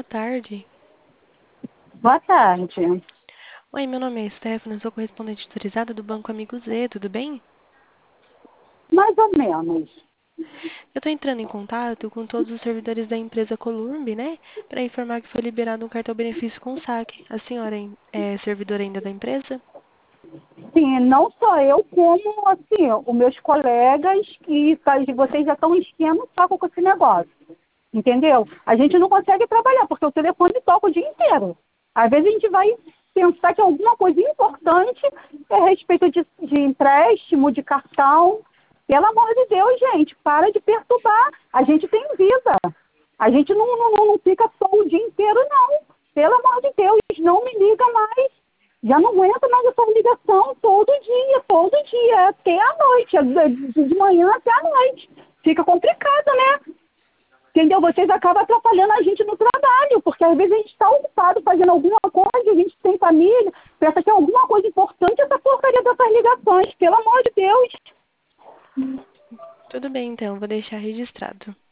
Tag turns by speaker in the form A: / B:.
A: boa tarde.
B: Boa tarde.
A: Oi, meu nome é Stephanie, sou correspondente autorizada do Banco Amigo Z, tudo bem?
B: Mais ou menos.
A: Eu estou entrando em contato com todos os servidores da empresa Columbi, né? Para informar que foi liberado um cartão benefício com saque. A senhora é servidora ainda da empresa?
B: Sim, não só eu, como assim, os meus colegas vocês já estão enchendo o saco com esse negócio. Entendeu? A gente não consegue trabalhar, porque o telefone toca o dia inteiro. Às vezes a gente vai pensar que alguma coisa importante é a respeito de empréstimo, de cartão. Pelo amor de Deus, gente, para de perturbar. A gente tem vida. A gente não fica só o dia inteiro, não. Pelo amor de Deus, não me liga mais. Já não aguento mais essa ligação todo dia, até a noite, de manhã até a noite. Fica complicado, né? Entendeu? Vocês acabam atrapalhando a gente no trabalho, porque às vezes a gente está ocupado fazendo alguma coisa, a gente tem família, pensa que é alguma coisa importante essa porcaria dessas ligações, pelo amor de Deus.
A: Tudo bem, então, vou deixar registrado.